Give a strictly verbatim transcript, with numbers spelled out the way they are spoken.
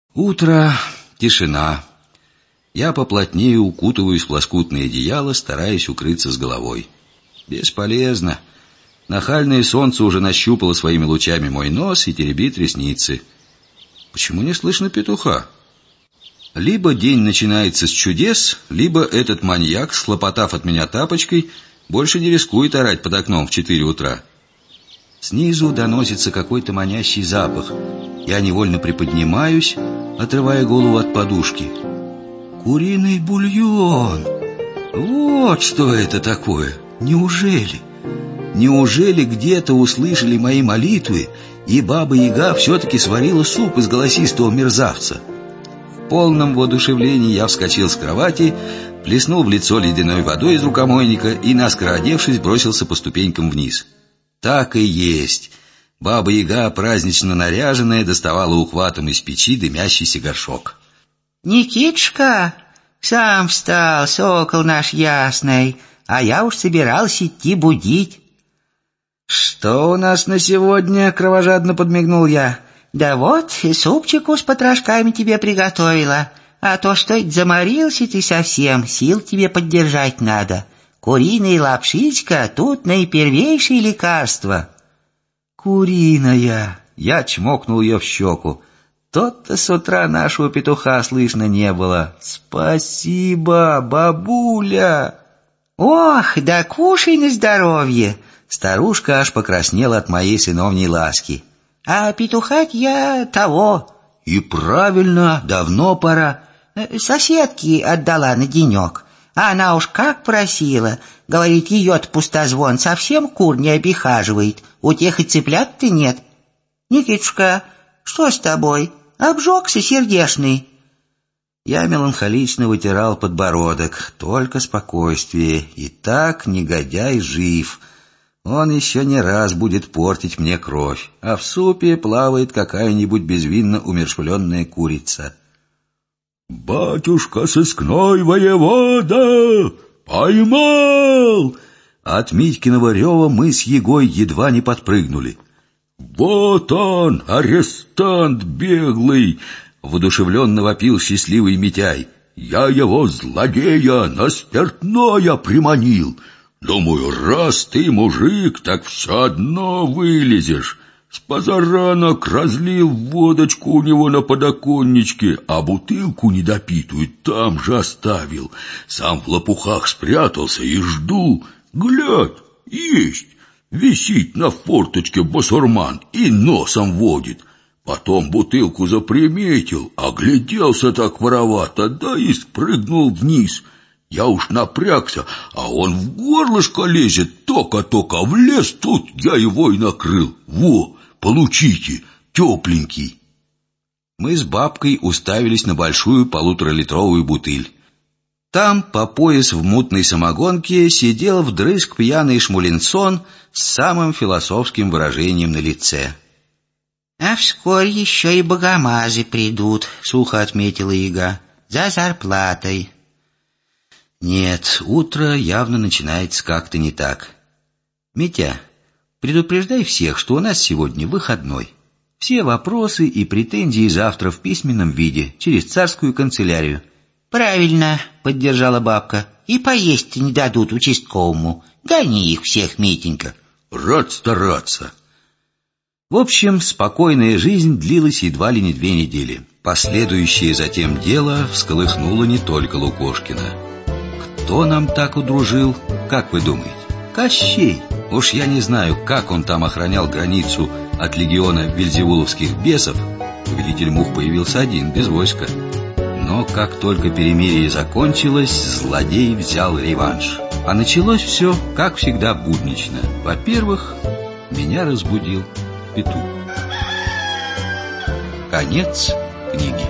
Утро, тишина. Я поплотнее укутываюсь в лоскутное одеяло, стараясь укрыться с головой. Бесполезно. Нахальное солнце уже нащупало своими лучами мой нос и теребит ресницы. Почему не слышно петуха? Либо день начинается с чудес, либо этот маньяк, схлопотав от меня тапочкой, больше не рискует орать под окном в четыре утра. Снизу доносится какой-то манящий запах. Я невольно приподнимаюсь, отрывая голову от подушки. Куриный бульон! Вот что это такое! Неужели? Неужели где-то услышали мои молитвы, и Баба-Яга все-таки сварила суп из голосистого мерзавца? В полном воодушевлении я вскочил с кровати, плеснул в лицо ледяной водой из рукомойника и, наскоро одевшись, бросился по ступенькам вниз. Так и есть. Баба-Яга, празднично наряженная, доставала ухватом из печи дымящийся горшок. «Никитушка, сам встал, сокол наш ясный, а я уж собирался идти будить». «Что у нас на сегодня?» — кровожадно подмигнул я. «Да вот, супчику с потрошками тебе приготовила, а то что заморился ты совсем, сил тебе поддержать надо. Куриная лапшичка тут наипервейшее лекарство». «Куриная!» — я чмокнул ее в щеку. Тот-то с утра нашего петуха слышно не было. «Спасибо, бабуля!» «Ох, да кушай на здоровье!» Старушка аж покраснела от моей сыновней ласки. «А петухать я того». «И правильно, давно пора». «Соседке отдала на денек. А она уж как просила. Говорит, ее-то пустозвон совсем кур не обихаживает. У тех и цыплят-то нет. Никитушка, что с тобой? Обжегся сердешный?» Я меланхолично вытирал подбородок. Только спокойствие. И так негодяй жив. Он еще не раз будет портить мне кровь. А в супе плавает какая-нибудь безвинно умершвленная курица. «Батюшка сыскной воевода! Поймал!» От Митькиного рева мы с Егой едва не подпрыгнули. «Вот он, арестант беглый!» — воодушевленно вопил счастливый Митяй. «Я его, злодея, на спиртное приманил. Думаю, раз ты мужик, так все одно вылезешь. С позаранок разлил водочку у него на подоконничке, а бутылку недопитую там же оставил. Сам в лопухах спрятался и жду. Глядь, есть, висит на форточке басурман и носом водит. Потом бутылку заприметил, огляделся так воровато, да и спрыгнул вниз. Я уж напрягся, а он в горлышко лезет, тока-тока влез, тут я его и накрыл. Во, получите, тепленький». Мы с бабкой уставились на большую полуторалитровую бутыль. Там, по пояс в мутной самогонке, сидел вдрызг пьяный шмулинсон с самым философским выражением на лице. «А вскоре еще и богомазы придут», — сухо отметила Яга, — «за зарплатой». Нет, утро явно начинается как-то не так. Митя, предупреждай всех, что у нас сегодня выходной. Все вопросы и претензии завтра в письменном виде, через царскую канцелярию. «Правильно», — поддержала бабка, — «и поесть не дадут участковому. Гони их всех, Митенька». «Рад стараться». В общем, спокойная жизнь длилась едва ли не две недели. Последующее затем дело всколыхнуло не только Лукошкина. Кто нам так удружил, как вы думаете? Кощей. Уж я не знаю, как он там охранял границу от легиона вельзевуловских бесов. Повелитель мух появился один, без войска. Но как только перемирие закончилось, злодей взял реванш. А началось все, как всегда, буднично. Во-первых, меня разбудил петух. Конец книги.